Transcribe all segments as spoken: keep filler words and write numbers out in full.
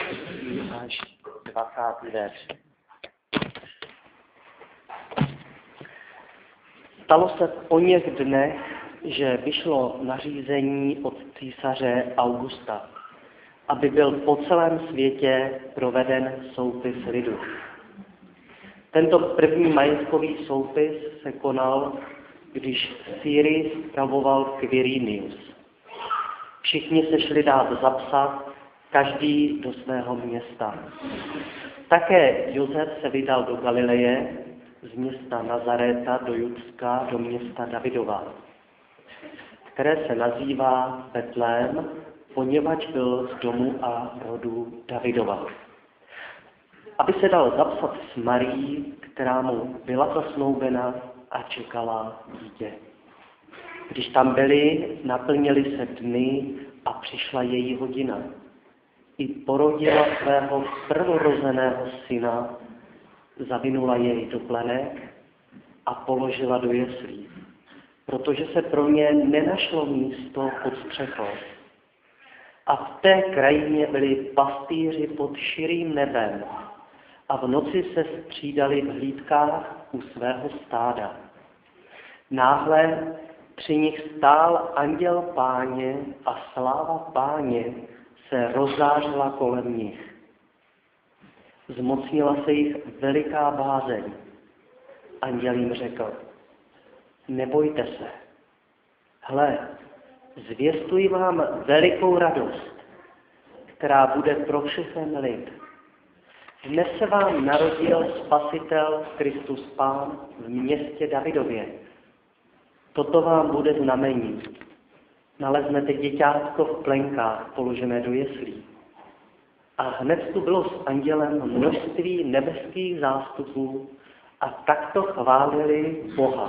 až dvacátý verš. Stalo se v oněch dnech, že vyšlo nařízení od císaře Augusta, aby byl po celém světě proveden soupis lidu. Tento první majetkový soupis se konal, když v Sýrii spravoval Quirinius. Všichni se šli dát zapsat, každý do svého města. Také Josef se vydal do Galileje, z města Nazaréta do Judska, do města Davidova, které se nazývá Betlém, poněvadž byl z domu a rodu Davidova. Aby se dal zapsat s Marií, která mu byla zasnoubena a čekala dítě. Když tam byli, naplnili se dny a přišla její hodina. I porodila svého prvorozeného syna, zavinula jej do plenek a položila do jeslí, protože se pro ně nenašlo místo pod střechou. A v té krajině byli pastýři pod širým nebem a v noci se střídali v hlídkách u svého stáda. Náhle při nich stál anděl Páně a sláva Páně se rozzářila kolem nich. Zmocnila se jich veliká bázeň. Anděl jim řekl: nebojte se. Hle, zvěstuji vám velikou radost, která bude pro všechen lid. Dnes se vám narodil Spasitel Kristus Pán v městě Davidově. Toto vám bude znamení. Naleznete děťátko v plenkách položené do jeslí. A hned tu bylo s andělem množství nebeských zástupů a takto chválili Boha.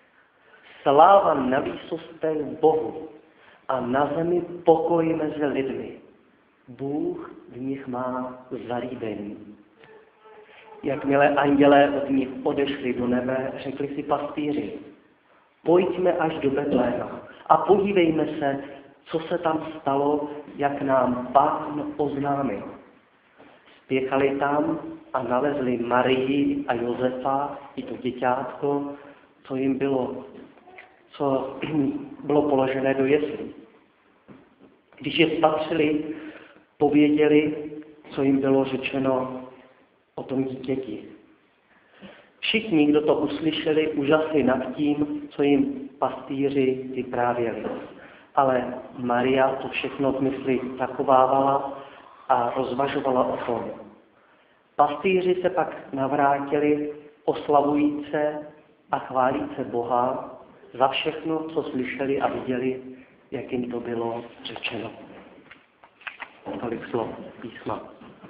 Sláva na výsostech Bohu a na zemi pokoj mezi lidmi. Bůh v nich má zalíbení. Jakmile andělé od nich odešli do nebe, řekli si pastýři: pojďme až do Betléma a podívejme se, co se tam stalo, jak nám Pán oznámil. Spěchali tam a nalezli Marii a Josefa i to děťátko, co jim bylo, co bylo položené do jeslí. Když je spatřili, pověděli, co jim bylo řečeno o tom dítěti. Všichni, kdo to uslyšeli, užasli nad tím, co jim pastýři vyprávěli. Ale Maria to všechno v mysli zachovávala a rozvažovala o tom. Pastýři se pak navrátili oslavujíce a chválíce Boha za všechno, co slyšeli a viděli, jak jim to bylo řečeno. Tolik slov písma.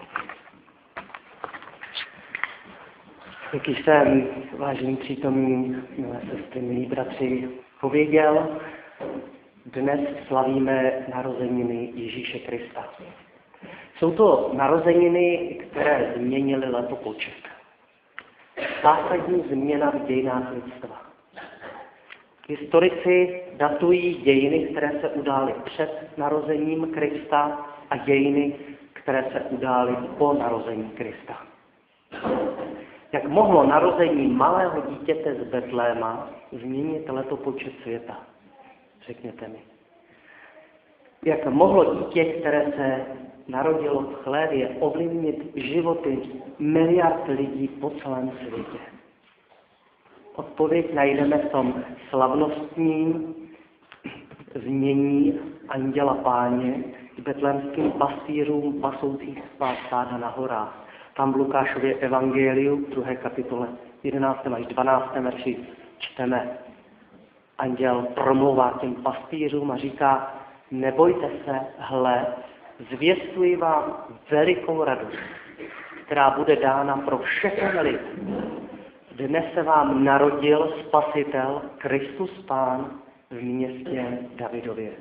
Jak jsem, vážení přítomní, milé sestry, milí bratři, pověděl, dnes slavíme narozeniny Ježíše Krista. Jsou to narozeniny, které změnily letopočet. Zásadní změna v dějinách lidstva. Historici datují dějiny, které se udály před narozením Krista a dějiny, které se udály po narození Krista. Jak mohlo narození malého dítěte z Betléma změnit letopočet světa? Řekněte mi. Jak mohlo dítě, které se narodilo v chlévě, ovlivnit životy miliard lidí po celém světě? Odpověď najdeme v tom slavnostním změní anděla Páně k betlémským pastýřům pasoucích svá stáda na horách. Tam v Lukášově evangeliu, v druhé kapitole, jedenáctém až dvanáctém verši čteme. Anděl promlouvá těm pastýřům a říká: nebojte se, hle, zvěstuji vám velikou radost, která bude dána pro všechny lid. Dnes se vám narodil Spasitel Kristus Pán v městě Davidově.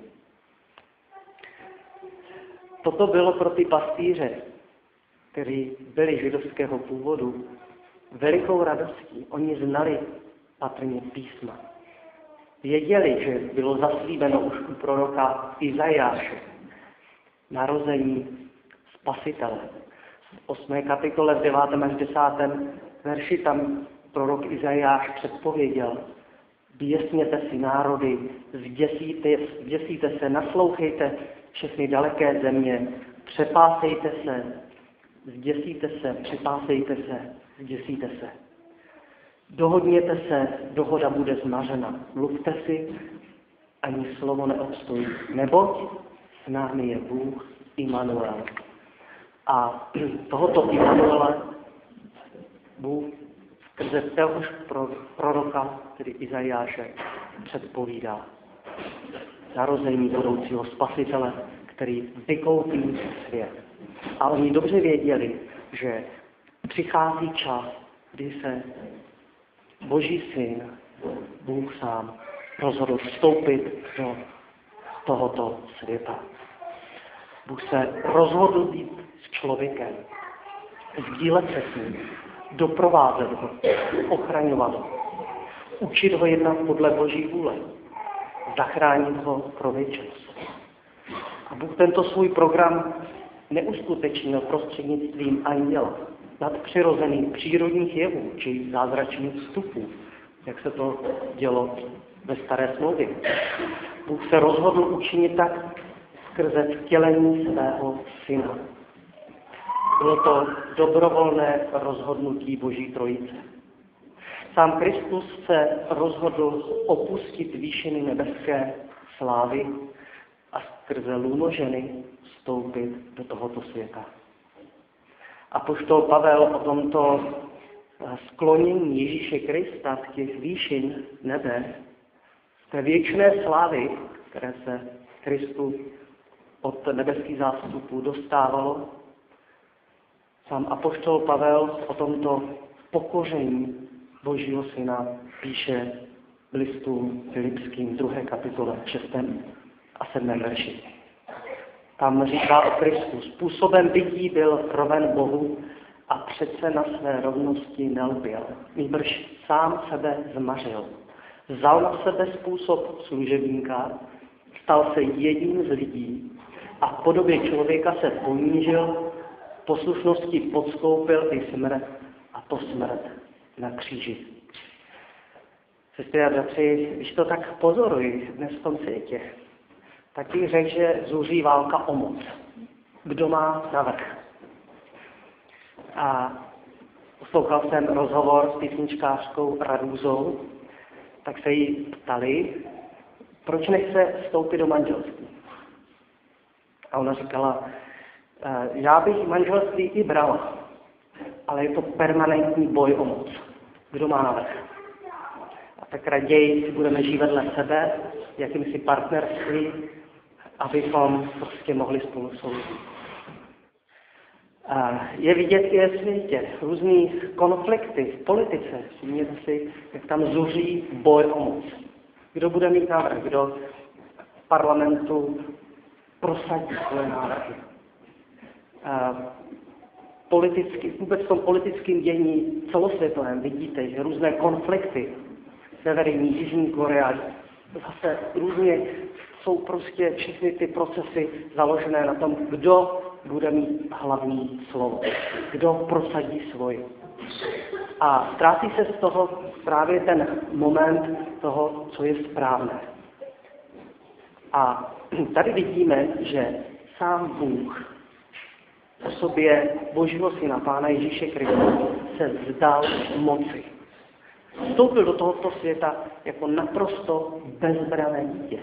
Toto bylo pro ty pastýře, kteří byli židovského původu, velikou radostí. Oni znali patrně písma. Věděli, že bylo zaslíbeno už u proroka Izajáše narození spasitele. V osmé kapitole v devátém až desátém verši tam prorok Izajáš předpověděl: běsněte si národy, zděsíte, zděsíte se, naslouchejte všechny daleké země, přepásejte se, zděsíte se, přepásejte se, zděsíte se. Dohodněte se, dohoda bude zmařena. Mluvte si, ani slovo neobstojí. Neboť s námi je Bůh Immanuel. A tohoto Immanuela Bůh skrze téhož proroka, tedy Izajáše, předpovídá narození budoucího spasitele, který vykoupí svět. A oni dobře věděli, že přichází čas, kdy se Boží syn, Bůh sám, rozhodl vstoupit do tohoto světa. Bůh se rozhodl být s člověkem, sdílet se s ním, doprovázet ho, ochraňovat ho, učit ho jednat podle Boží vůle, zachránit ho pro věčnost. A Bůh tento svůj program neuskutečnil prostřednictvím anděla, nadpřirozených přírodních jevů či zázračných vstupů, jak se to dělo ve Staré smlouvě. Bůh se rozhodl učinit tak skrze vtělení svého syna. Bylo to dobrovolné rozhodnutí Boží trojice. Sám Kristus se rozhodl opustit výšiny nebeské slávy a skrze lůno ženy vstoupit do tohoto světa. Apoštol Pavel o tomto sklonění Ježíše Krista z těch výšin nebe, z té věčné slávy, které se Kristu od nebeských zástupů dostávalo, sám apoštol Pavel o tomto pokoření Božího syna píše v listu Filipským druhé kapitole šestém a sedmém verši. Tam říká o Kristu: způsobem bytí byl roven Bohu a přece na své rovnosti nelpěl. Nýbrž sám sebe zmařil. Vzal na sebe způsob služebníka, stal se jedním z lidí a v podobě člověka se ponížil, poslušnosti podstoupil i smrt, a to smrt na kříži. Sestry a bratři, když to tak pozoruji dnes v tom světě, tak bych řekl, že zuří válka o moc. Kdo má navrch? A poslouchal jsem rozhovor s písničkářkou Radúzou, tak se jí ptali, proč nechce vstoupit do manželství. A ona říkala: já bych manželství i brala, ale je to permanentní boj o moc. Kdo má navrch? A tak raději si budeme žít vedle sebe, jakýmsi partnerství, abychom prostě mohli spolu soužít. Je vidět i ve světě různý konflikty v politice. Všimněte si, jak tam zuří boj o moc. Kdo bude mít návrh, kdo v parlamentu prosadí svoje návrhy. Politicky, vůbec v tom politickém dění celosvětovém vidíte, že různé konflikty, Severní, Jižní Korea, zase různě jsou prostě všechny ty procesy založené na tom, kdo bude mít hlavní slovo, kdo prosadí svoje. A ztrácí se z toho právě ten moment toho, co je správné. A tady vidíme, že sám Bůh v osobě Božího syna, Pána Ježíše Krista, se vzdal moci. Vstoupil do tohoto světa jako naprosto bezbranné dítě.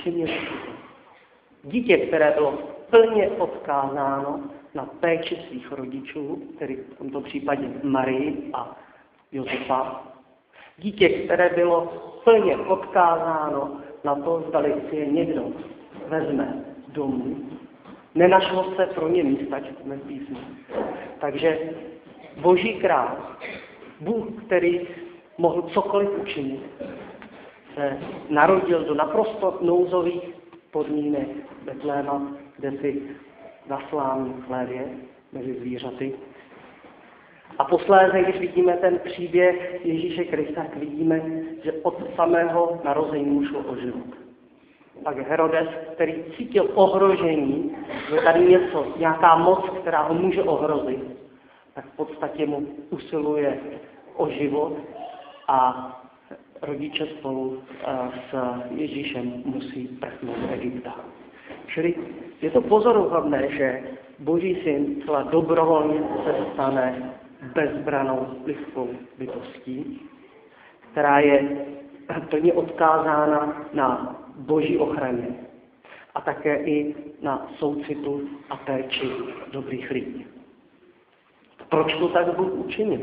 Dítě, které bylo plně odkázáno na péči svých rodičů, tedy v tomto případě Marii a Josefa. Dítě, které bylo plně odkázáno na to, zdali si je někdo vezme domů. Nenašlo se pro ně místa, čteme v písmu. Takže Boží král, Bůh, který mohl cokoliv učinit, se narodil do naprosto nouzových podmínek Betléma, kde si na slávním chlévě mezi zvířaty. A posléze, když vidíme ten příběh Ježíše Krista, tak vidíme, že od samého narození mu šlo o život. Pak Herodes, který cítil ohrožení, že tady něco, nějaká moc, která ho může ohrozit, tak v podstatě mu usiluje o život a rodiče spolu s Ježíšem musí prchnout do Egypta. Čili je to pozoruhodné, že Boží syn celá dobrovolně se stane bezbranou lidskou bytostí, která je plně odkázána na Boží ochraně a také i na soucitu a péči dobrých lidí. Proč to tak Bůh učinil?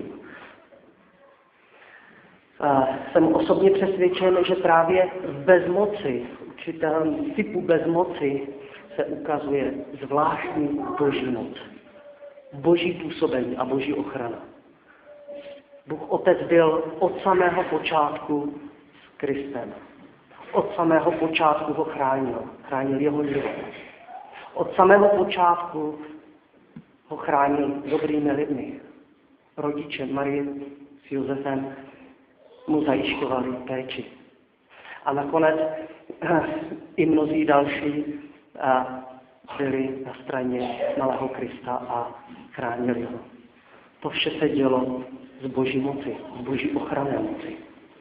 Jsem osobně přesvědčen, že právě v bezmoci, v určitém typu bezmoci se ukazuje zvláštní Boží moc, Boží působení a Boží ochrana. Bůh Otec byl od samého počátku s Kristem. Od samého počátku ho chránil, chránil jeho život. Od samého počátku ho chránil dobrými lidmi. Rodiče Marie s Josefem mu zajišťovali péči. A nakonec i mnozí další byli na straně malého Krista a chránili ho. To vše se dělo z Boží moci, z Boží ochranné moci.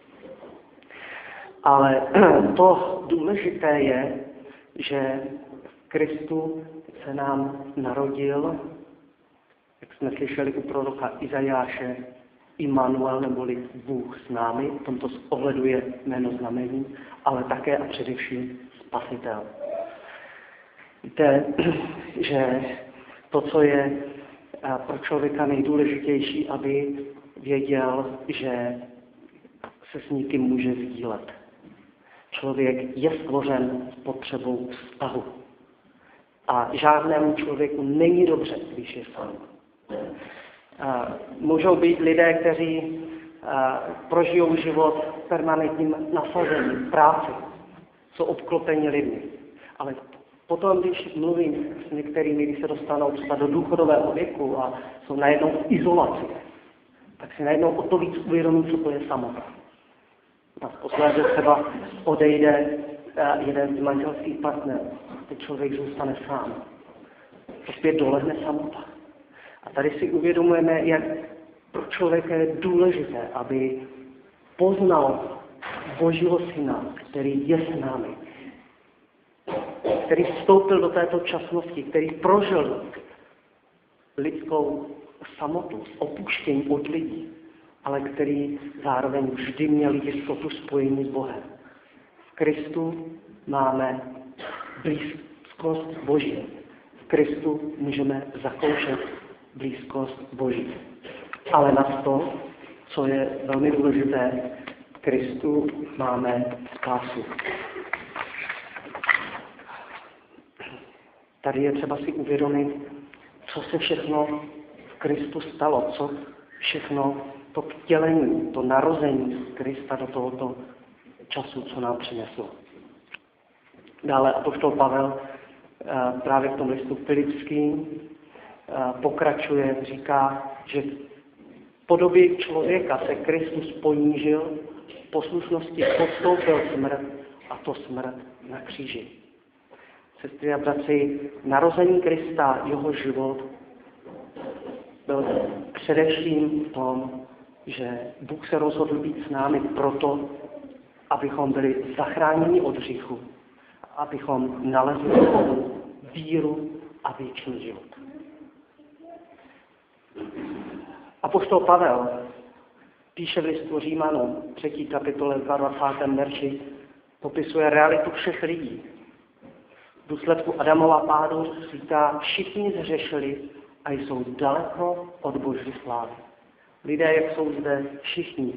Ale to důležité je, že v Kristu se nám narodil, jak jsme slyšeli u proroka Izajáše, Immanuel, neboli Bůh s námi, v tomto ohledu je jméno znamení, ale také a především Spasitel. Víte, že to, co je pro člověka nejdůležitější, aby věděl, že se s nikým může sdílet. Člověk je stvořen s potřebou vztahu. A žádnému člověku není dobře, když je sám. Můžou být lidé, kteří prožijou život v permanentním nasazení, v práci, jsou obklopeni lidmi. Ale potom, když mluvím s některými, když se dostanou třeba do důchodového věku a jsou najednou v izolaci, tak si najednou o to víc uvědomí, co to je samota. A posledně třeba odejde jeden z manželských partnerů, ten člověk zůstane sám. Opět dolehne samota. A tady si uvědomujeme, jak pro člověka je důležité, aby poznal Božího syna, který je s námi, který vstoupil do této časnosti, který prožil lidskou samotu, opuštění od lidí, ale který zároveň vždy měl jistotu spojení s Bohem. V Kristu máme blízkost Boží. V Kristu můžeme zakoušet blízkost Boží. Ale na to, co je velmi důležité, v Kristu máme spásu. Tady je třeba si uvědomit, co se všechno v Kristu stalo, co všechno to vtělení, to narození Krista do tohoto času, co nám přineslo. Dále apoštol Pavel právě v tom listu Filipským pokračuje, říká, že v podobě člověka se Kristus ponížil, v poslušnosti podstoupil smrt, a to smrt na kříži. Sestry a bratři, narození Krista, jeho život, byl především v tom, že Bůh se rozhodl být s námi proto, abychom byli zachráněni od hříchu, abychom nalezli spolu víru a věčný život. Apoštol Pavel píše v listu Římanům, třetí kapitole v dvacátém verši, popisuje realitu všech lidí. V důsledku Adamova pádu říká, všichni zhřešili a jsou daleko od Boží slávy. Lidé, jak jsou zde, všichni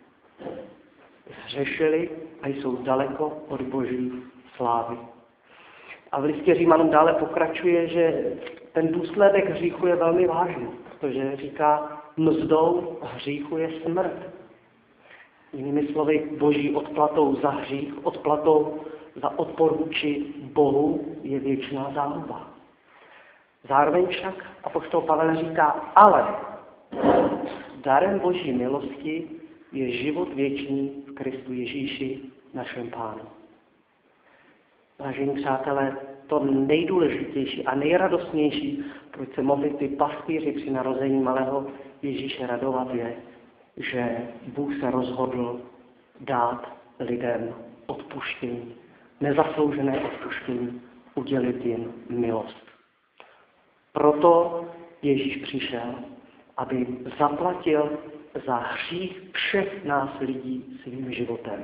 zhřešili a jsou daleko od Boží slávy. A v listě Římanům dále pokračuje, že ten důsledek hříchu je velmi vážný, protože říká, mzdou hříchu je smrt. Jinými slovy, Boží odplatou za hřích, odplatou za odpor vůči Bohu je věčná záhuba. Zároveň však apoštol Pavel říká, ale darem Boží milosti je život věčný v Kristu Ježíši, našem Pánu. Vážení přátelé, to nejdůležitější a nejradostnější, proč se mohli ty pastýři při narození malého Ježíše radovat, je, že Bůh se rozhodl dát lidem odpuštění, nezasloužené odpuštění, udělit jim milost. Proto Ježíš přišel, aby zaplatil za hřích všech nás lidí svým životem.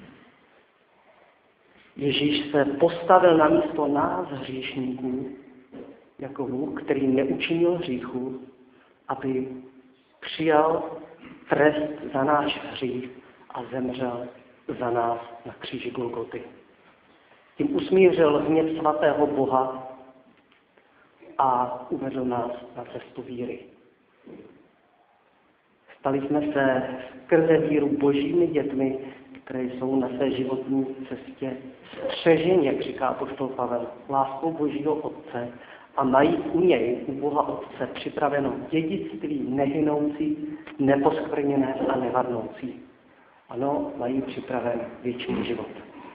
Ježíš se postavil na místo nás hříšníků, jako Bůh, který neučinil hříchu, aby přijal trest za náš hřích a zemřel za nás na kříži Golgoty. Tím usmířil hněv svatého Boha a uvedl nás na cestu víry. Stali jsme se skrze víru božími dětmi, které jsou na své životní cestě střeženi, jak říká apoštol Pavel, láskou Božího Otce a mají u něj, u Boha Otce, připraveno dědictví nehynoucí, neposkvrněné a nevadnoucí. Ano, mají připraven věčný život.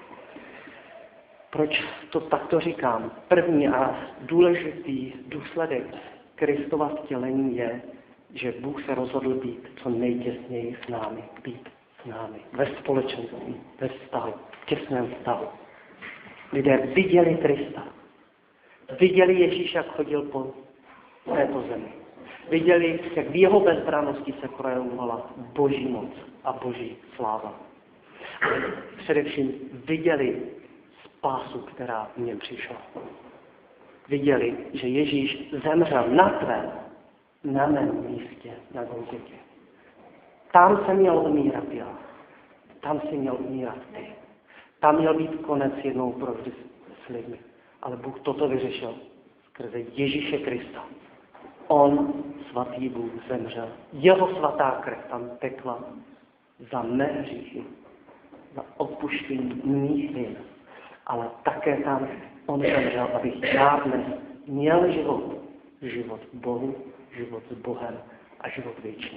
Proč to takto říkám? První a důležitý důsledek Kristova vtělení je, že Bůh se rozhodl být co nejtěsněji s námi, být s námi, ve společenství, ve vztahu, v těsném vztahu. Lidé viděli Krista, viděli Ježíš, jak chodil po této zemi. Viděli, jak v jeho bezbrannosti se projevovala boží moc a boží sláva. Především viděli spásu, která v něm přišla. Viděli, že Ježíš zemřel na tvé, na mém místě, na Golgotě. Tam se měl umírat já. Tam si měl umírat ty. Tam měl být konec jednou provždy s lidmi. Ale Bůh toto vyřešil skrze Ježíše Krista. On, svatý Bůh, zemřel. Jeho svatá krev tam tekla za mé hříchy, za odpuštění mých vin. Ale také tam on zemřel, abych já dnes měl život. Život v Bohu, život s Bohem a život věčný.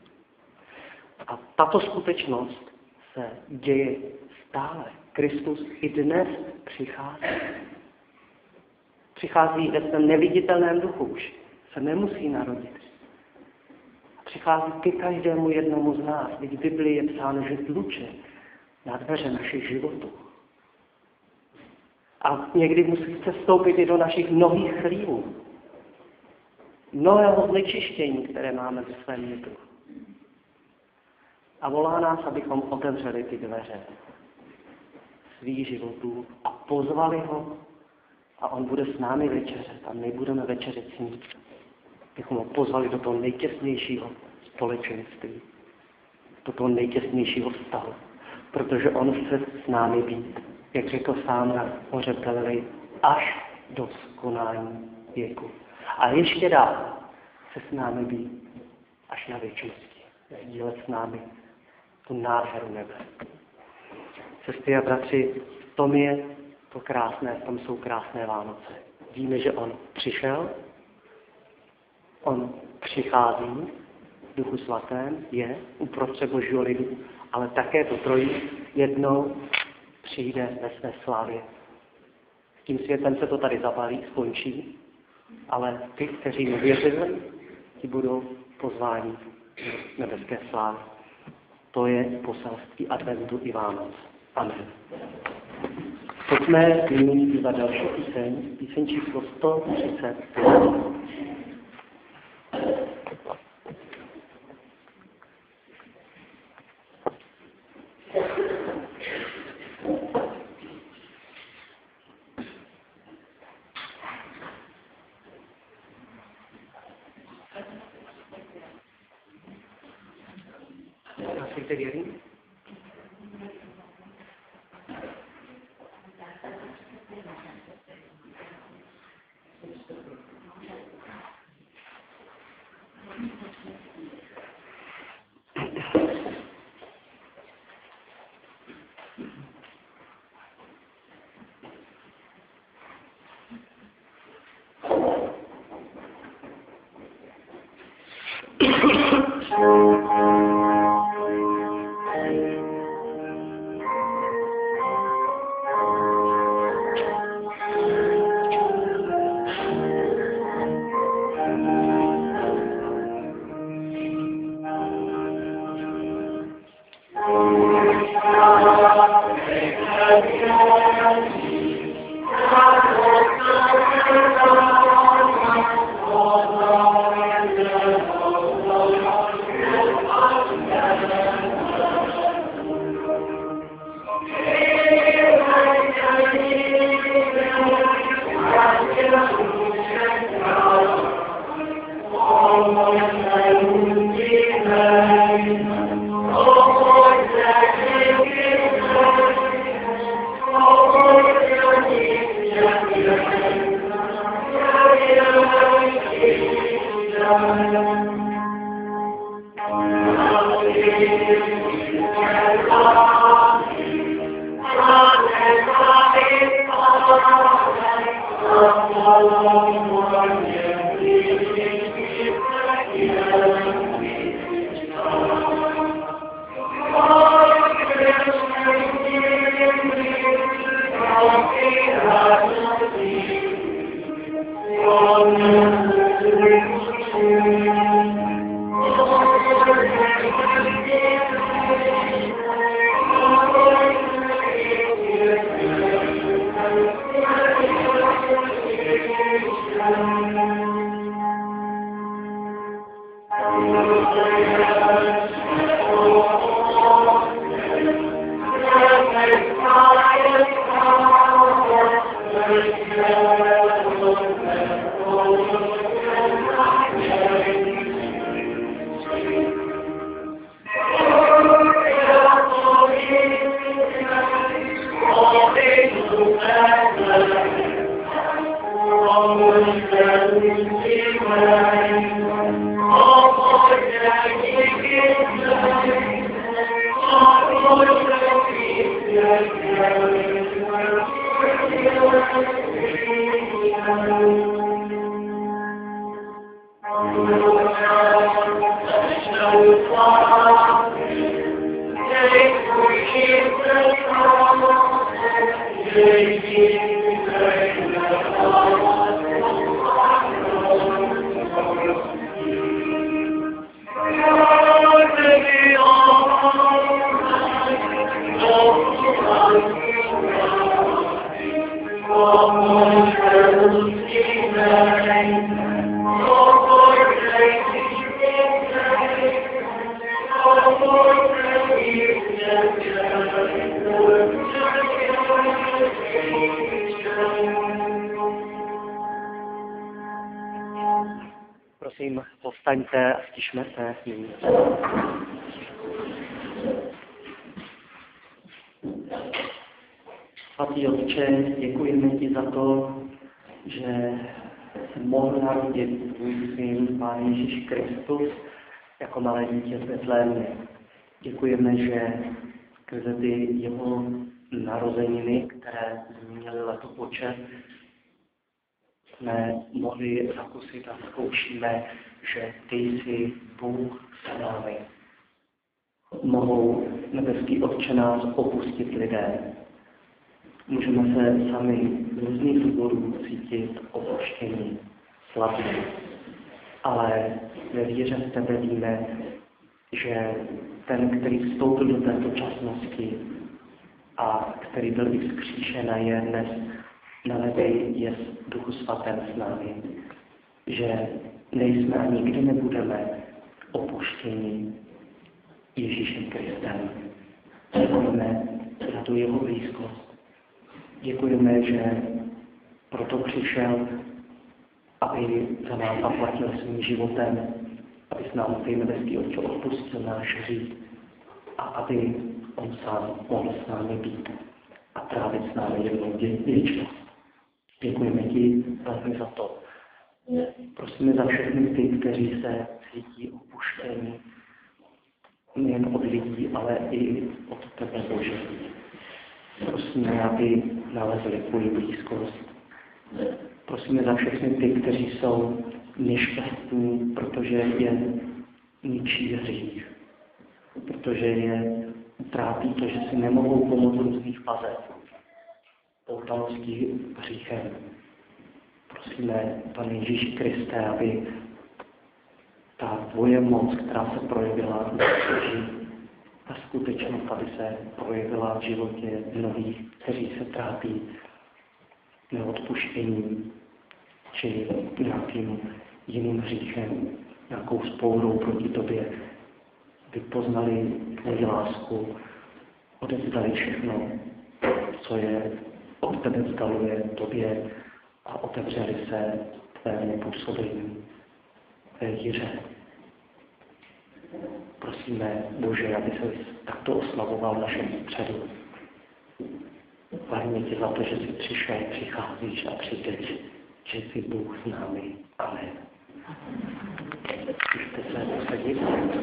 A tato skutečnost se děje stále. Kristus i dnes přichází. Přichází ve svém neviditelném duchu, už se nemusí narodit. Přichází ke každému jednomu z nás. Teď v Biblii je psáno, že tluče na dveře našich životů. A někdy musí se vstoupit i do našich mnohých chlívů. Mnohého znečištění, které máme ve svém nitru. A volá nás, abychom otevřeli ty dveře svých životů a pozvali ho a on bude s námi večeřet a my budeme večeřet s ním. Abychom ho pozvali do toho nejtěsnějšího společenství, do toho nejtěsnějšího vztahu. Protože on chce s námi být, jak řekl sám na hoře Galilej, až do skonání věku. A ještě dál se s námi být až na věčnosti. Sdílet s námi tu nádheru nebe. Sestry a bratři, v tom je to krásné, v tom jsou krásné Vánoce. Víme, že on přišel, on přichází v Duchu Svatém, je uprostřed Božího lidu, ale také to trojí jednou přijde ve své slávě. S tím světem se to tady zapálí, skončí, ale ty, kteří mu věřili, ti budou pozváni do nebeské slávy. To je poselství adventu i Vánoc. Amen. Pojďme nyní dívat další píseň, píseň číslo sto třicet pět. Hlasujte věří? Prosím, povstaňte a stišme se nyní. Svatý Otče, děkujeme ti za to, že se mohl narodit tvůj syn, Pán Ježíš Kristus, jako malé dítě z Betlémě. Děkujeme, že skrze ty jeho narozeniny, které změnily letopočet, jsme mohli zakusit a zkoušíme, že ty jsi Bůh s námi. Mohou nebeský Otče nás opustit lidé. Můžeme se sami z různých důvodů cítit opuštění, slabí. Ale ve víře v tebe víme, že ten, který vstoupil do této časnosti a který byl i vzkříšen a je dnes na nebi, je v Duchu Svatém s námi. Že nejsme a nikdy nebudeme opuštěni Ježíšem Kristem. Děkujeme za tu jeho blízkost. Děkujeme, že proto přišel, aby za nás zaplatil svým životem, aby s námi ty nebeský Otče odpustil náš hřích a aby on sám mohl s námi být a trávit s námi jednou věčnost. Děkujeme ti velmi za to. Prosíme za všechny ty, kteří se cítí opuštění, nejen od lidí, ale i od tebe, Bože. Prosíme, aby nalezli tvoji blízkost. Prosíme za všechny ty, kteří jsou nešťastní, protože je ničí hřích. Protože je trápí to, že si nemohou pomoct různých vazeb. Poutalostí hříchem. Prosíme, Pane Ježíši Kriste, aby ta tvoje moc, která se projevila v našem ta skutečnost, aby se projevila v životě mnohých, kteří se trápí neodpuštěním či nějakým jiným hříchem, nějakou spourou proti tobě, aby poznali tvoji lásku, odevzdali všechno, co je od tebe vzdaluje tobě a otevřeli se tvému působení ve víře. Prosíme, Bože, aby se takto oslavoval v našem středu. Chválíme tě za to, že jsi přišel, přicházíš a přijdeš, že jsi Bůh s námi. Amen. nic.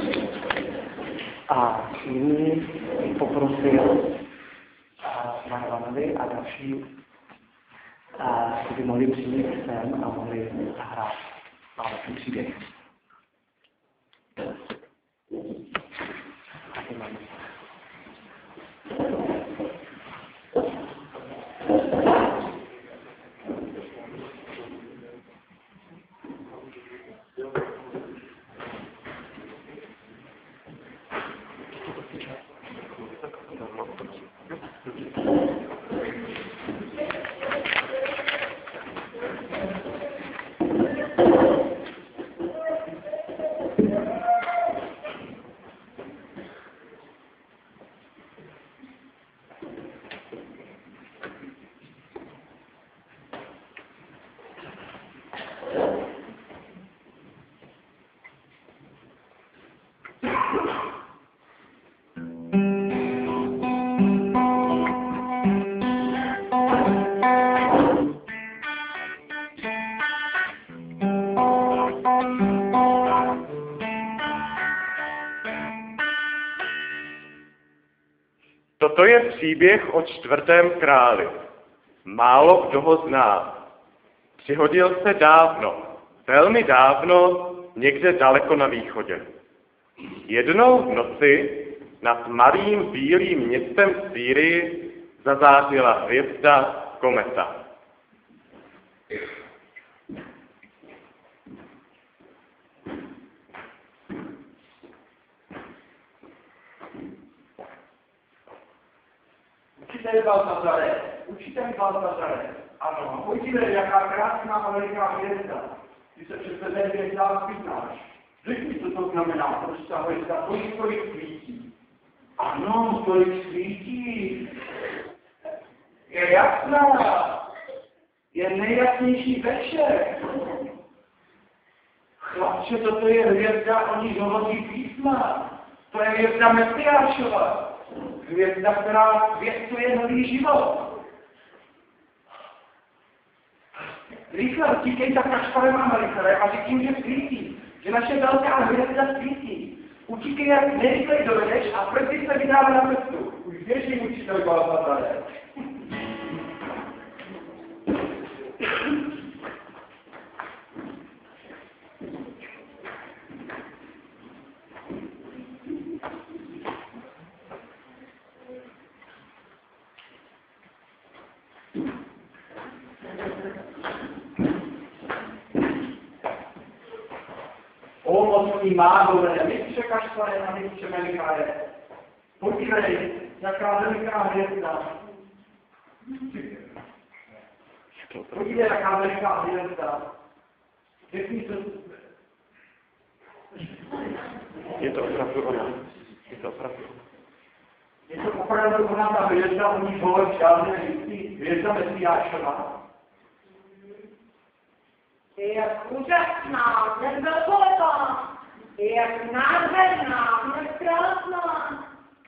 A nyní poprosil pana Ivanovi a další, kdyby mohli přijít sem a mohli zahrát vánoční příběh. Taky máme. Toto je příběh o čtvrtém králi. Málo kdo ho zná. Přihodil se dávno, velmi dávno, někde daleko na východě. Jednou v noci nad malým bílým městem v Sýrii zazářila hvězda kometa. Učiteli Baltazare, učiteli Baltazare, ano, podívej, jaká krásná a veliká hvězda. Ty se přece ve hvězdách vyznáš. Řekni, co to znamená, proč ta hvězda tolik, tolik svítí. Ano, tolik svítí. Je jasná. Je nejjasnější večer. Chlapče, toto je hvězda, o níž hovoří písma. To je hvězda Mesiášova. Hvězda, která zvěstuje nový život. Rychle, utíkej za kašparem a rychle a řekni, že svítí, že naše velká hvězda svítí. Utíkej, jak nejrychleji dovedeš a brzy se vydáme na cestu. Už běžím, učitel Baltazare. O mocní mágové, mistře Kašpare a mistře Melikaje, podívej, jaká veliká hvězda. Podívej, jaká veliká hvězda. Řekni se... Je to opravdu ona. Je to opravdu ona. Je to opravdu ona, ta hvězda, o níž hovoří žádné jistý, hvězda Mesiášova. Je jak úžasná, jak velkolepá, je jak nádherná, jak krásná.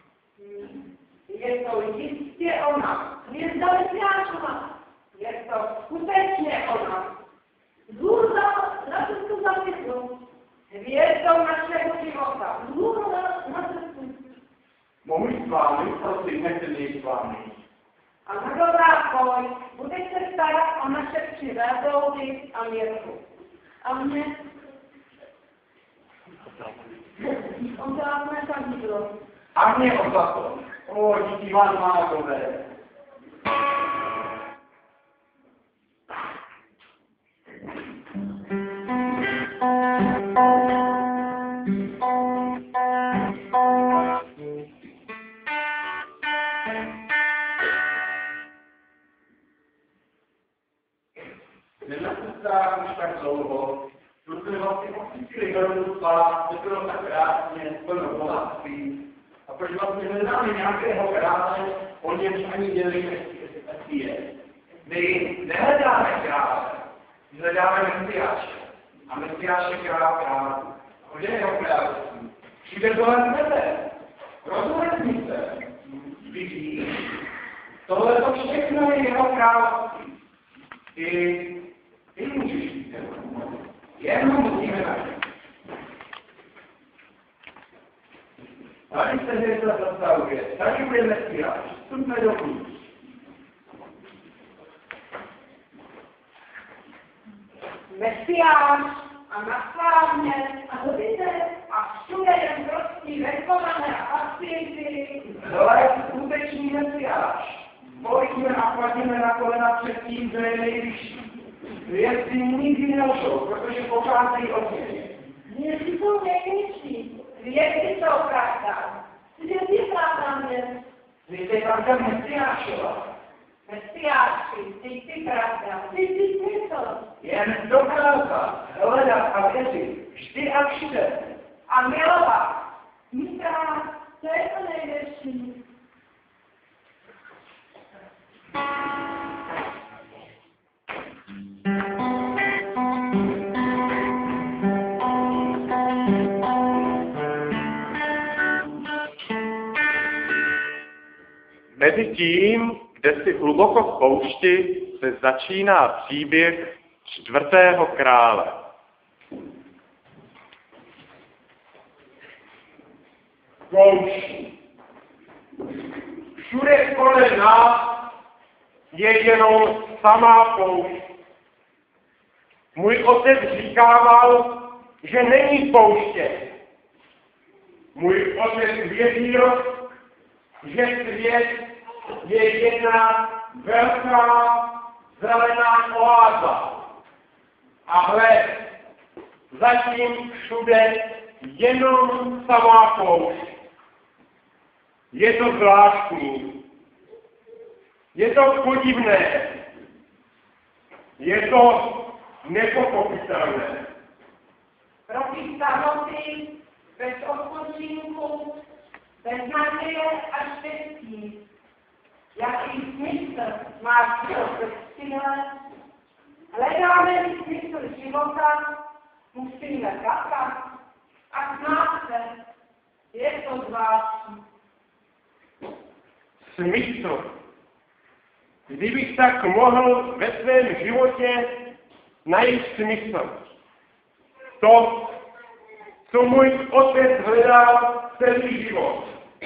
Je to jistě ona, hvězda Mesiášova. Je to skutečně ona. Zůzda na cestu za myslu, hvězdou našeho života, zůzda na cestu. Mohu jít s vámi, prosím, nechte mě jít s vámi. A na dobrá pojď, budeš se starat o naše tři védoudy a Mirku. A mě? On dávne tam jídlo. A mě o zlato. O, díky vám mágové. Nenasestá už tak dlouho, protože vlastně opustili hromadu spát, že bylo tak krásně, plno bohatství. A proč vlastně hledáme nějakého krále, o němž ani nevíme, jaký je. My nehledáme krále, my hledáme Mesiáše. A Mesiáš je král králů. A kde je jeho království? Všude kolem tebe. Rozhledni se. Vidíš? Tohle to všechno je jeho království. I Ty můžeš jít. Jenom musíme najít. Tady se hvězda zastavuje, tady bude Mesiáš, vstupme dovnitř. Mesiáš a na slávně a hodíte a všude jen prostí venkované a pacienty. Hele, skutečný Mesiáš. Pojďme a padíme na kolena před tím, kdo je nejvyšší. Hvězdy nikdy nelžou, protože pocházejí od něj. Hvězdy jsou nejvyšší, hvězdy jsou pravda. Hvězdy je pravda mě. Vy jste pravda Mesiášova. Mesiáši, ty jsi pravda, ty jsi smysl. Jen dokázat, hledat a věřit, vždy a všude. A milovat. Mítra, to je to nejlepší. Mezi tím, kde si hluboko v poušti, se začíná příběh čtvrtého krále. Poušť. Všude kolem nás je jenom samá poušť. Můj otec říkával, že není pouště. Můj otec věřil, že svět je jedna velká zelená oáza. A hle, zatím všude jenom samá poušť. Je to zvláštní. Je to podivné. Je to nepochopitelné. Proti samoty, bez odpočinku, bez naděje a štěstí. Jaký smysl má život bez cíle? Hledáme smysl života, musíme kakat a znát se. Je to zvláštní. Smysl. Kdybych tak mohl ve svém životě najít smysl. To, co můj otec hledal celý život.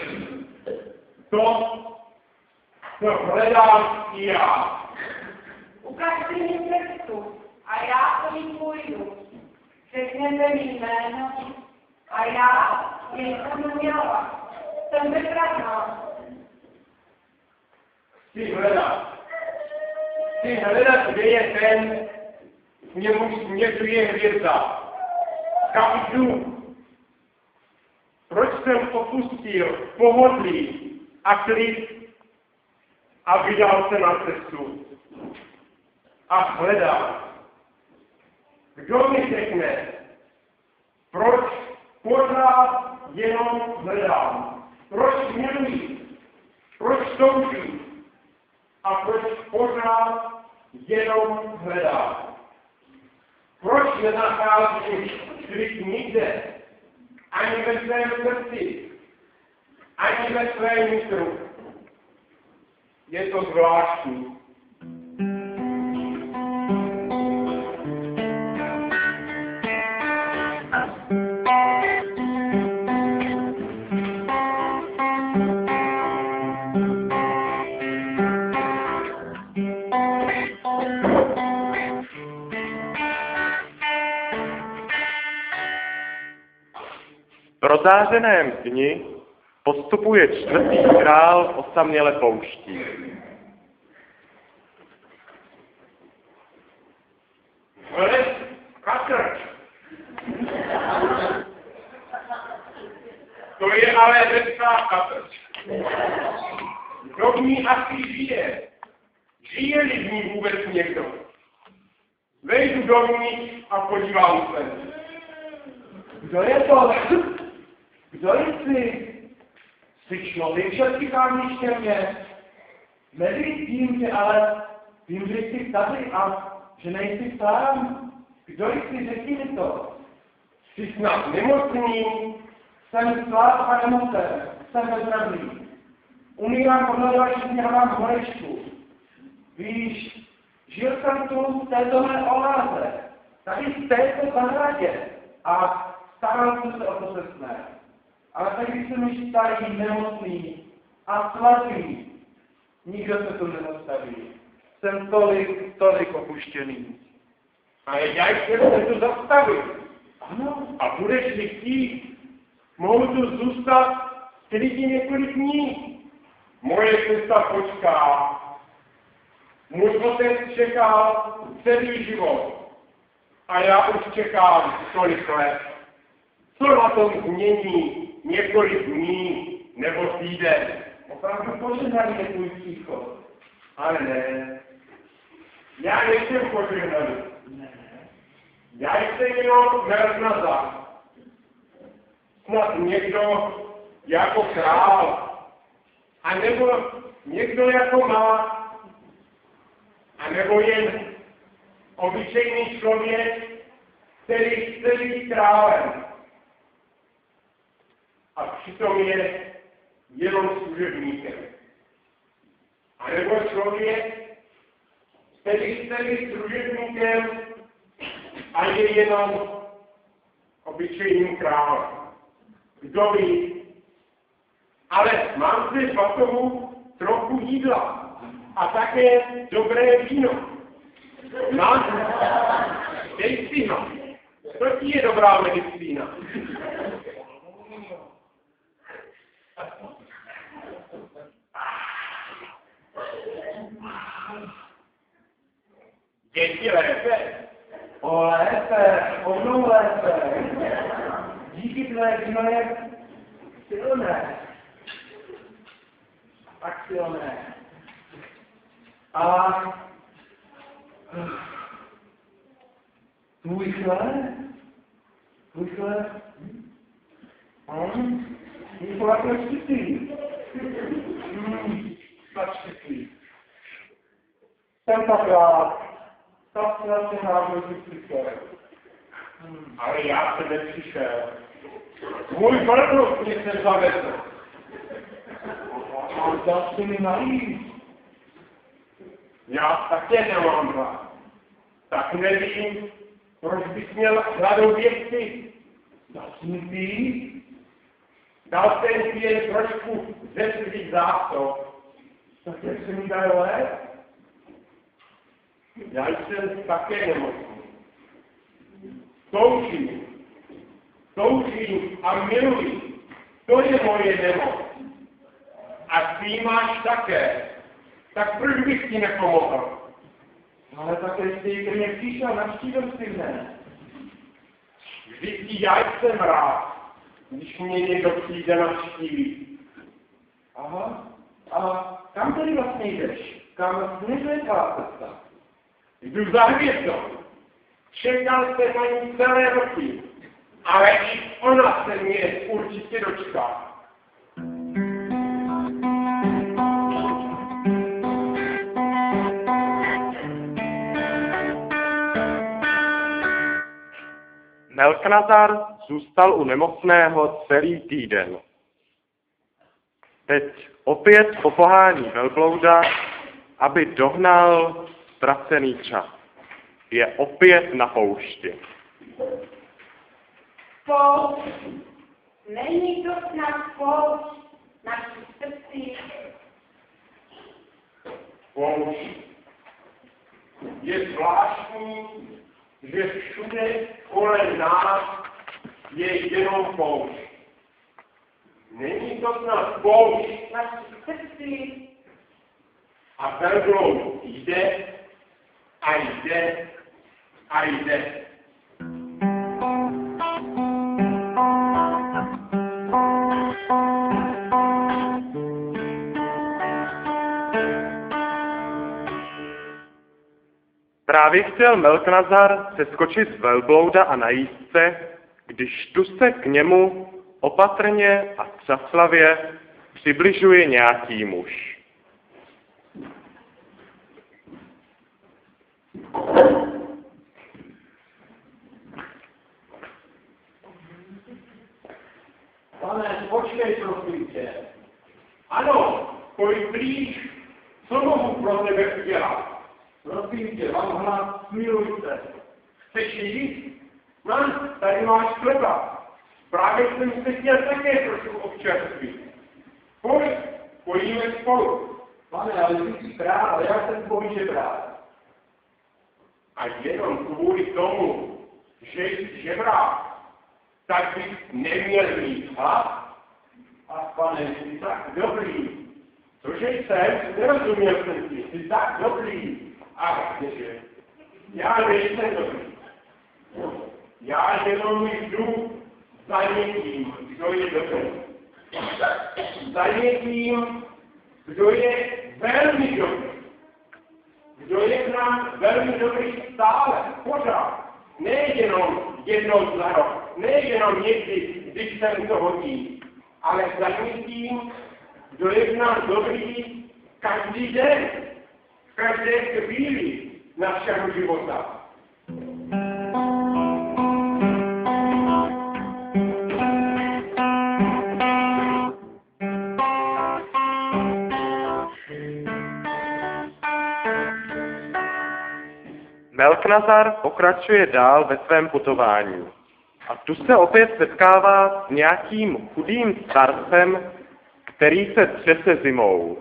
To, co hledám i já. Ukažte mi cestu a já po ní půjdu. Řekněte mi jméno a já jej budu milovat. Jsem bezradná. Chci hledat. Chci hledat, kde je ten, k němu směřuje hvězda. Kam jdu? Proč jsem opustil pohodlí a klid a vydal se na cestu? A hledám. Kdo mi řekne, proč pořád jenom hledám? Proč miluji? Proč toužím? A proč pořád jenom hledám? Proč nenacházím klid nikde? Ani ve svém srdci, ani ve svém nitru. Je to zvláštní. V prozářeném dni postupuje čtvrtý král osaměle pouští. Ale Katr. To je ale řecká katrč. Kdo v ní asi žije? Žije-li v ní vůbec někdo? Vejdu dovnitř a podívám se. Kdo je to? Kdo jsi? Jsi člověče, říkám ještě mě. Nevidím tě, ale vím, že jsi tady a že nejsi sám. Kdo jsi, řekni mi to? Jsi snad nemocný? Jsem slab a nemocen. Jsem bezradný. Umírám podle dalších a mám horečku. Víš, žil jsem tu v této mé oáze, tady v této zahradě a staral jsem se o to sestné. Ale tak když jsem již starý, nemocný a svatý, nikdo se tu nezastaví. Jsem tolik, tolik opuštěný. Ale já jsem se tu zastavit. Ano, A budeš-li chtít, mohu tu zůstat klidně několik dní. Moje cesta počká. Můj otec čekal celý život. A já už čekám tolik let. Co na tom změní několik dní nebo týden? opravdu požehnaný je tvůj příchod. Ale ne. Já nejsem požehnaný. Ne. Já jsem jenom Melknazar. Snad někdo jako král. A nebo někdo jako má. A nebo jen obyčejný člověk, který chce být králem. A přitom je jenom služebníkem. A nebo člověk, který chce být služebníkem a je jenom obyčejným králem. Kdo ví? Ale mám zde v batohu trochu jídla a také dobré víno. Mám? Dej si ho. To ti je dobrá medicína. Je ti lépe? O lépe, o mnou lépe. Díky tvé víno je silné. Tak silné. A tvůj chléb? Tvůj chléb? Hm? Tvůj chléb je čistý. Hm, tak čistý. Jsem tak rád. Tak strašně rád, že jsi přišel. Hmm. Ale já jsem nepřišel. Můj vrtluk mě se zavedl. A dal jsi mi najíst. Já také nemám hlad. Tak nevím, proč bys měl hladovědci. Dal jsi mi pít? Dal jsem si jen trošku ze svých zásob. Tak jak se mi dal lék? Já jsem také nemocný. Toužím. Toužím a miluji. To je moje nemoc. A ty máš také. Tak proč bych ti nepomohl? Ale také jsi ke mně přišel, navštívil jsi mne. Vždyť já jsem rád, když mě někdo přijde navštívit. Aha. A kam tedy vlastně jdeš? Kam směřuje tvá cesta? Jdu za hvězdou. Čekal jsem na ní celé roky, ale i ona se mě určitě dočká. Melknazar zůstal u nemocného celý týden. Teď opět popohání velblouda, aby dohnal ztracený čas. Je opět na poušti. Poušť. Není to snad poušť naší srdci. Poušť. Je zvláštní, že všude kolem nás je jenom poušť. Není to snad poušť. Naší srdci. A velbloud jde a jde a jde. Právě chtěl Melknazar seskočit z velblouda a najíst se, když tu se k němu opatrně a třaslavě přibližuje nějaký muž. Pane, počkej prosím tě. Ano, pojď blíž, co mohu pro tebe udělat? Prosím tě, mám hlad, smiluj se. Chceš jíst? No, tady máš chleba. Právě jsem se chtěl také trošku občerstvit. Pojď, pojďme spolu. Pane, ale ty jsi král, ale já jsem boží král. A jenom kvůli tomu, že jsi žebrák, tak bys neměl mít hlad? A pane, jsi tak dobrý. Cože jsem, nerozuměl jsem ti, jsi tak dobrý. A kdeže, já nejsem dobrý. Já jenom jdu za někým, kdo je dobrý. Za někým, kdo je velmi dobrý. Kdo je k nám velmi dobrý stále, pořád. Nejenom jednou za rok, nejenom někdy, když se to hodí, ale za někým, kdo je k nám dobrý každý den, v každé chvíli našeho života. Melknazar pokračuje dál ve svém putování. A tu se opět setkává s nějakým chudým starcem, který se třese zimou.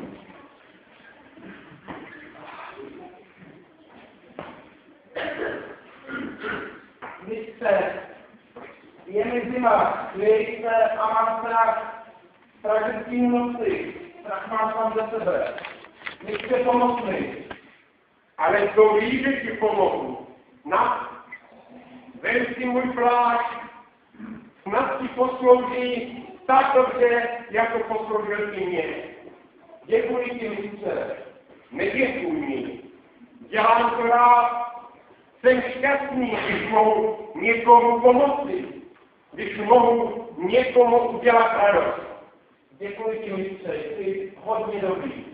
Mistře, je mi zima, chvěj se a mám strach. Tragický noci, strach mám sám za sebe. Mistře, pomoz mi. Ale to víš, že ti pomohu. Na, vem si můj plášť, snad ti poslouží tak dobře, jako posloužil ty mě. Děkuji ti, mistře, neděkuj mi. Dělám to rád, jsem šťastný, když mohu někomu pomoci, když mohu někomu udělat radost. Děkuji ti, mistře, jsi hodně dobrý.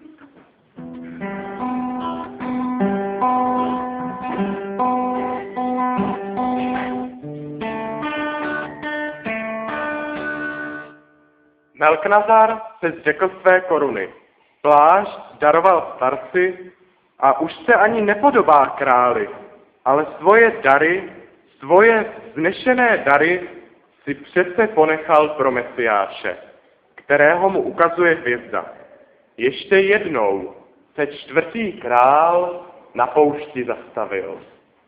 Melknazar se zřekl své koruny. Plášť daroval starci a už se ani nepodobá králi, ale svoje dary, svoje vznešené dary si přece ponechal pro Mesiáše, kterého mu ukazuje hvězda. Ještě jednou se čtvrtý král na poušti zastavil.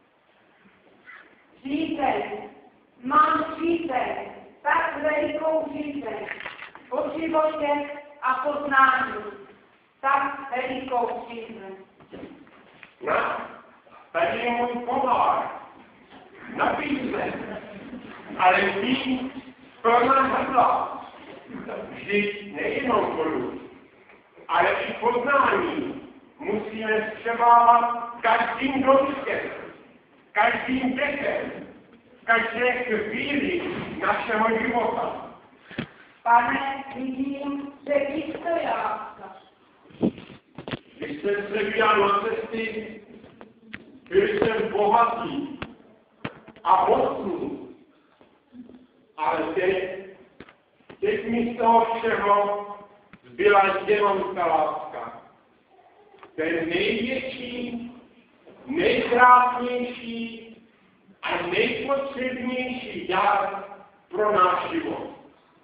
Přítel, mám přítel, tak velikou přítel, po životě a poznání, tak velikou přítel. Na, tady je můj pomár. Napij se, ale pij plná hrdla. Vždyť nejenom vodu, ale i poznání musíme střebávat každým dotykem, každým dechem, v každé chvíli našeho života. Pane, vidím, že vy jste láska. Když jsem se vydal na cesty, byl jsem bohatý a mocný. Ale teď, teď mi z toho všeho zbyla jenom ta láska. Ten největší, nejkrásnější a nejpotřebnější dar pro náš život.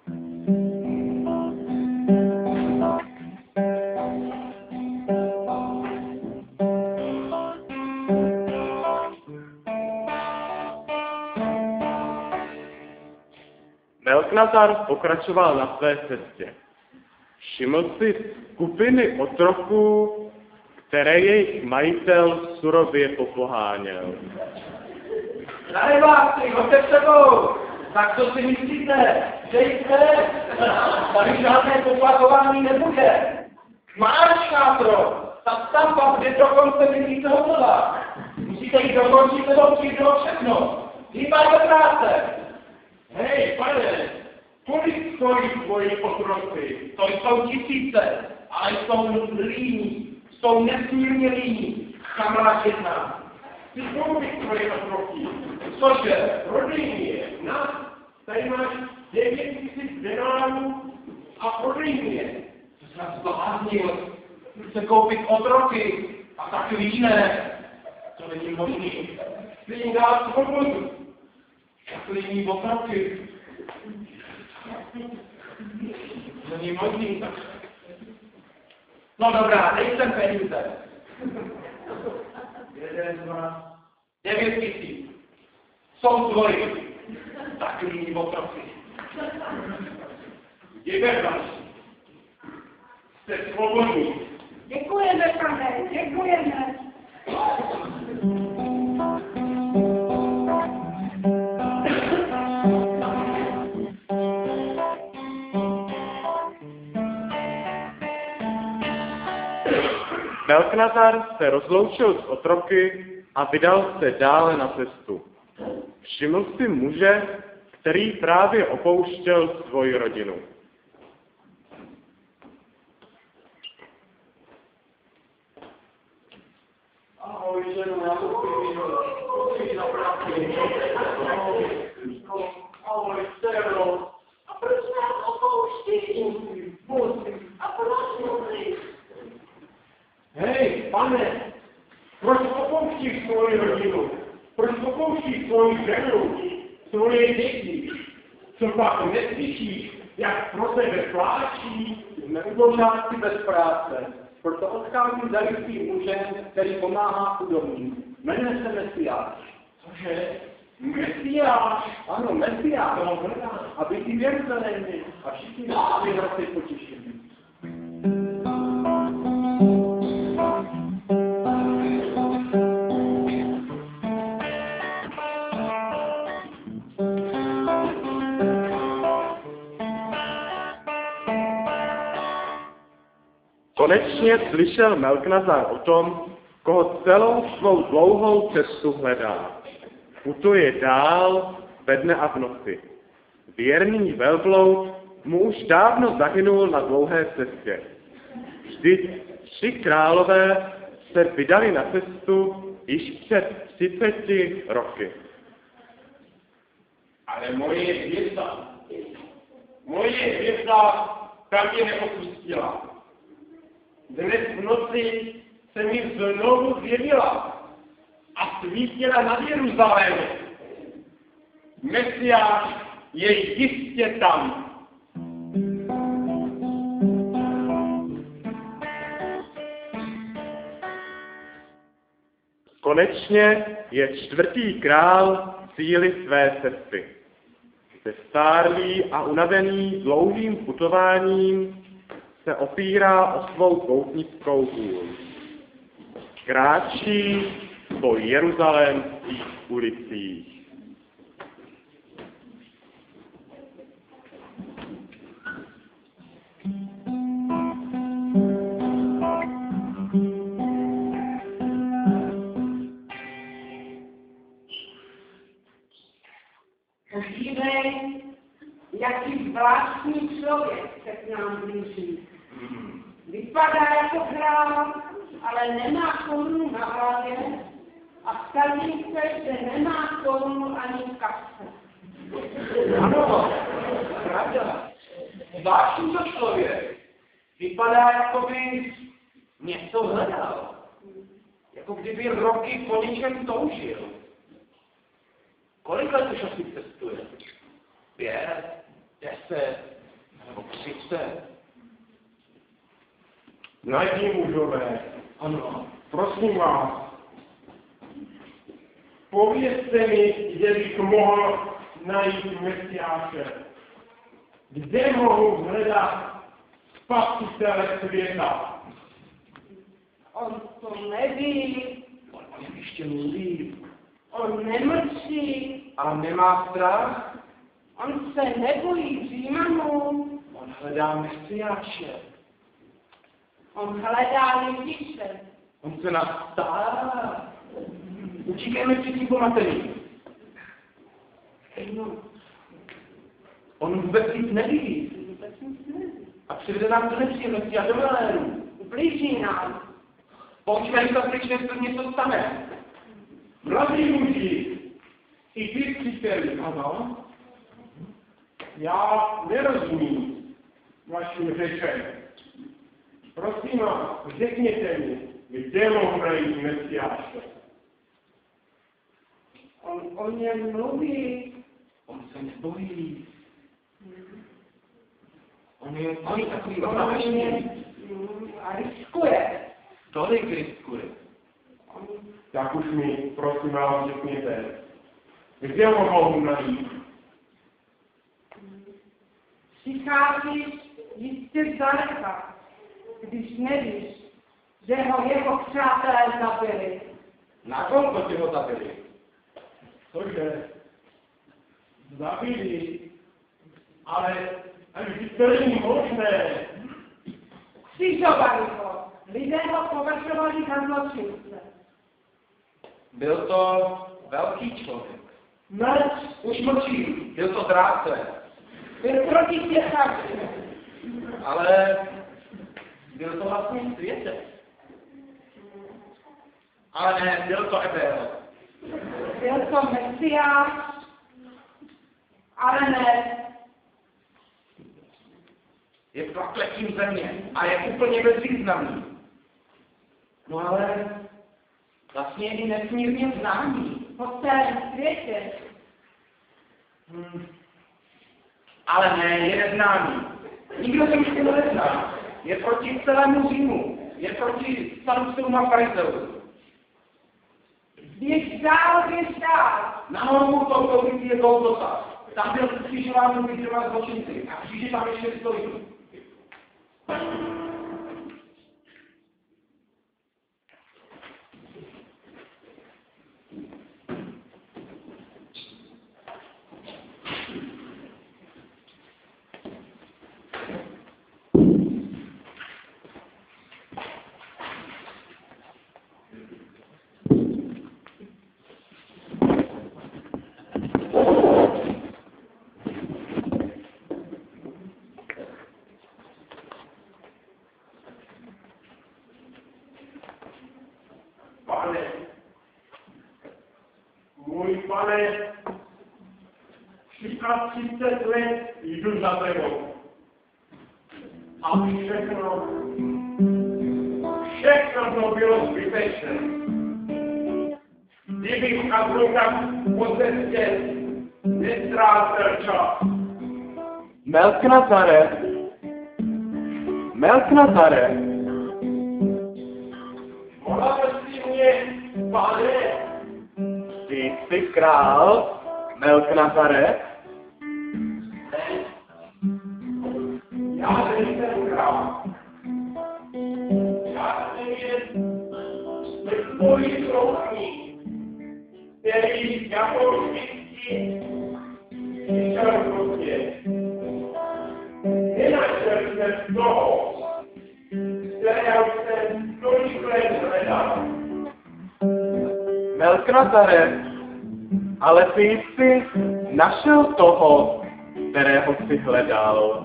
Melknazar pokračoval na své cestě. Všiml si skupiny otroků, které jejich majitel surově popoháněl. Nareváci, hoďte s sebou! Tak co si myslíte? Že jste? Tady žádné poplakování nebude. Máš, šátro! Ta stavba bude dokonce vyjít hotová. Musíte jít dokončit sebou přijde všechno. Hýbaj do práce! Hej, pane, kolik stojí tvoji otroci? To jsou tisíce, ale jsou líní, jsou nesmírně líní. Kamarád jedna. Ty kolik tvoje otroky? Cože, prodej mi je, na, tady máš devět tisíc denárů a prodej mi je. To jsem zbláznil, chce koupit otroky a takový jiné. To není možný. Ty jim dát svobodu. Takový otroky, Není možný. No dobrá, dej sem peníze. Jeden, dva, devět tisíc. Jsou tvoji. Takový otroci. Děkuji další. Jste svobodní. Děkujeme, pane, děkujeme. Melknazar se rozloučil s otroky a vydal se dále na cestu. Všiml si muže, který právě opouštěl svoji rodinu. Ahoj, ženo, já to chvíli na práci. Ahoj, Stero. A proč nás opouští? A proč mluví? Hej, pane, proč opouštíš svoji rodinu? Proč opouštíš svoji ženu, svoje děti? Co pak neslyšíš, jak pro sebe pláčí? Jsme ubožáci bez práce, proto odcházím za lidským mužem, který pomáhá chudobným. Jmenuje se Mesiáš. Cože? Mesiáš? Ano, Mesiáš. To hledá. Aby ti v Jeruzalémě a všichni národy hrozí potěšení. Konečně slyšel Melknazar o tom, koho celou svou dlouhou cestu hledá. Putuje dál ve dne a v noci. Věrný velbloud mu už dávno zahynul na dlouhé cestě. Vždyť tři králové se vydali na cestu již před třiceti roky. Ale moje hvězda, moje hvězda tam mě neopustila. Dnes v noci se mi znovu zjevila a svítila nad Jeruzalémem. Mesiáš je jistě tam. Konečně je čtvrtý král cíli své cesty. Zestárlý a unavený dlouhým putováním se opírá o svou poutnickou hůl. Kráčí po jeruzalémských ulicích. Podívej, jaký zvláštní člověk se k nám blíží. Vypadá jako král, ale nemá korunu na hlavě a staví se, že nemá korunu ani v kapse. Ano, pravda. Zvláštní to člověk. Vypadá, jako by něco hledal. Jako kdyby roky po něčem toužil. Kolik let už asi cestuje? Pět, deset, nebo třicet. Mladí mužové, Ano. prosím vás, povězte mi, kde bych mohl najít Mesiáše. Kde mohu hledat spasitele světa? On to neví, On o něm ještě mluví. on nemlčí, A nemá strach. on se nebojí Římanů, On hledá Mesiáše. on hledá Ježíše. On se nás stará. Utíkejme před tím pomatením. No, On vůbec nic neví. vůbec nic neví. A přivede nám do nepříjemnosti a do milénu. Blíží nám. Pojďme rychle pryč, než se něco stane. Mladí muži, i ty příteli, Ano. já nerozumím vašim řečem. Prosím vás, řekněte mi, kde mohu najít Mesiáše. On o něm mluví. On se nebojí. On je, on je takový On odvážný. je, mm, a riskuje. Tolik riskuje. Tak už mi, prosím vás, řekněte, kde ho mohu najít? Přicházíš jistě zdaleka, když nevíš, že ho jeho přátelé zabili. Na kolko ti ho zabili? Cože? Zabili. Ale, ale vždyť to není možné. Křižovali ho. Lidé ho považovali za zločince. Byl to velký člověk. Meč. Už mlčí, byl to zrádce. Byl proti pěchaři. Ale byl to vlastně světec. Ale ne, byl to Ebel. Byl to Mesiáš, ale ne. Je prokletím země a je úplně bezvýznamný. No ale vlastně je i nesmírně známý. Po celém světě. Hmm. Ale ne, je neznámý. Nikdo se už tomu nezná. Je proti celému Římu. Je proti starostům a farizeům. Běž dál, běž dál. Nahoru to koupit je Golgota. Tam byl ukřižován mezi dvěma zločinci. A kříži tam ještě stojí. Pane, můj pane, třicet let jdu za tebou. A všechno, všechno to bylo zbytečné. Kdybych advokat po cestě neztrácel čas. Melknazare, Melknazare, Volal jsi mě, pane? ty jsi král, Melknazare? Ne. Já nejsem král. Já jsem jen mrtvý sloužník, který jako vždycky přišel do mě. Nenašel jsem toho, kterého jsem tolik let hledal. Melknazare, ale ty jsi našel toho, kterého jsi hledal.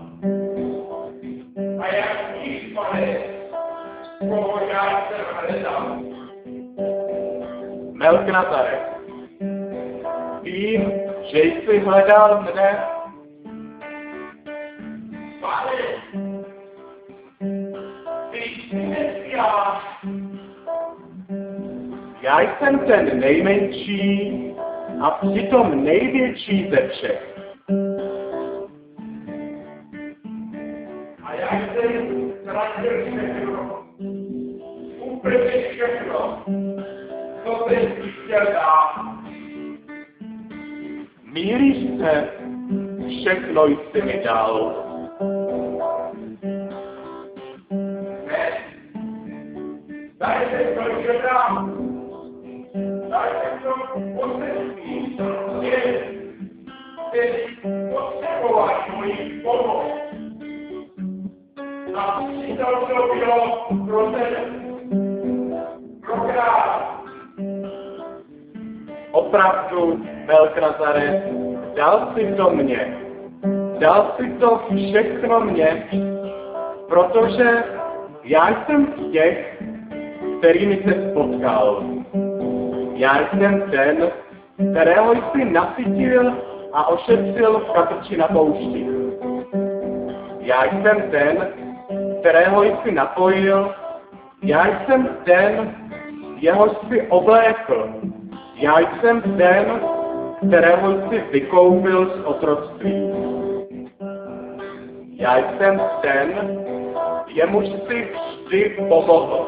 A jak víš, pane, koho já jsem hledal? Melknazare, vím, že jsi hledal mne. Pane, ty jsi Mesiáš. Já jsem ten nejmenší a přitom největší ze všech. A já jsem ztratil všechno. Úplně všechno. Co jsem ti chtěl dát. Mýlíš se, všechno jsi mi dal. Ne. Daj se to, že dám. Daj se to poslední. Je, který potřeboval moji pomoc. A přitom to bylo pro tebe. Pro král. Opravdu, Melknazare, dal jsi to mě. Dal jsi to všechno mě, protože já jsem z těch, kterými se spotkal. Já jsem ten, kterého jsi nasytil a ošetřil v katrči na poušti. Já jsem ten, kterého jsi napojil. Já jsem ten, jehož jsi oblékl. Já jsem ten, kterého jsi vykoupil z otroctví. Já jsem ten, jemuž si vždy pomohl.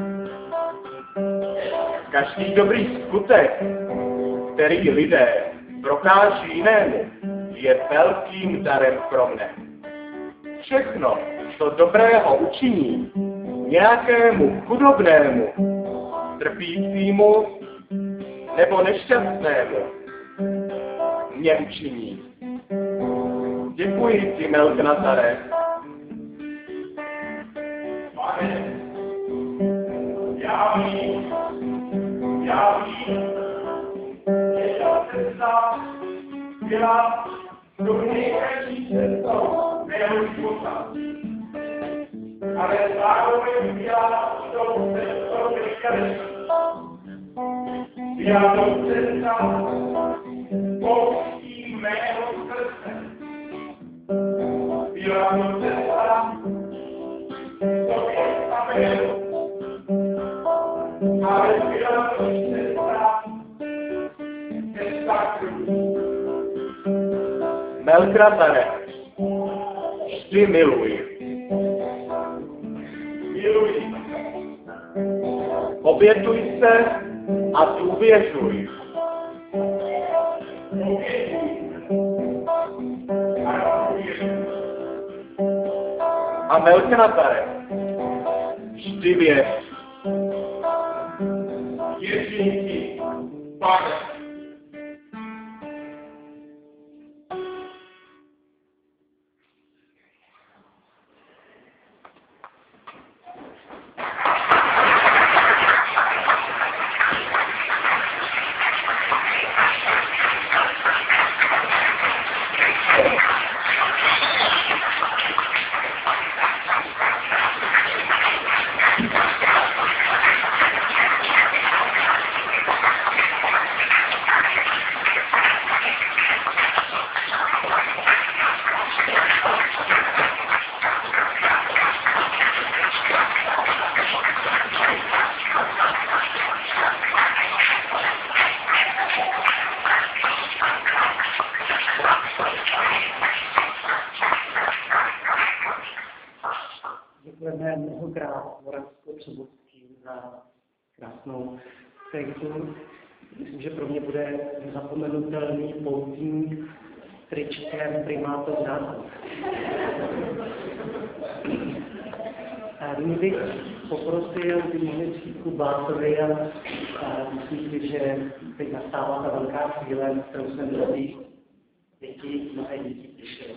Každý dobrý skutek, který lidé prokáží jinému, je velkým darem pro mne. Všechno, co dobrého učiní nějakému chudobnému, trpícímu nebo nešťastnému, mě učiní. Děkuji ti, Melknazare. Pane, já vím, já vím, že ta cesta byla do nejlepší cestou mého života. Ale zároveň byla tou cestou nejlepší. Byla to cesta pouští mého srdce. Byla to cesta sobě samého. Ale byla to cesta cesta krví. Melknazare, vždy miluj. Miluji. Obětuj se a důvěřuj. A Melknazare, vždy věř. Věřím ti, Pane. Děkujeme mnohokrát Moravsko-Třebovským za krásnou textu. Myslím, že pro mě bude nezapomenutelný poutník s tričkem primátor zákon. Nyní bych poprosil Dimitříku Bátovi a myslím si, že teď nastává ta velká chvíle, kterou jsme měli děti, mnohé děti přišly.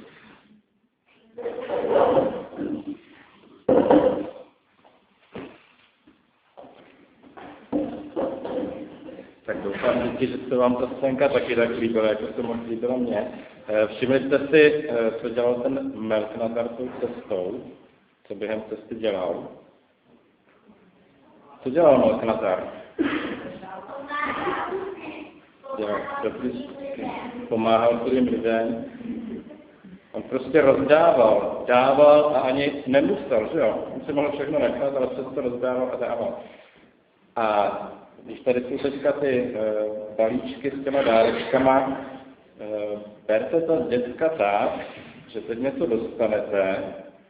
Tak doufám, díky, že se vám ta scénka taky tak líbila, jako se moc líbila mě. Všimli jste si, co dělal ten Melknazar tou cestou? Co během cesty dělal? Co dělal Melknazar? Dělal, pomáhal chudým lidem. On prostě rozdával, dával a ani nemusel, že jo? On si mohl všechno nechat, ale přesto rozdával a dával. A když tady jsou teďka ty e, balíčky s těma dárečkama, e, berte to děcka tak, že teď něco dostanete e,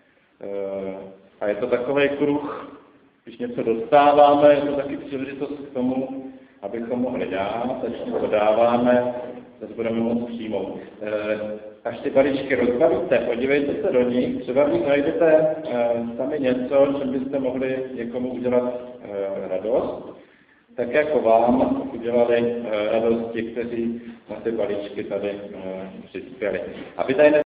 a je to takový kruh, když něco dostáváme, je to taky příležitost k tomu, abychom mohli dát, až to dáváme, zase budeme moct přijmout. E, až ty balíčky rozbavíte, podívejte se do nich, třeba v nich najdete e, sami něco, čím byste mohli někomu udělat e, radost, tak jako vám udělali radost ti, kteří na ty balíčky tady přispěli. Aby tady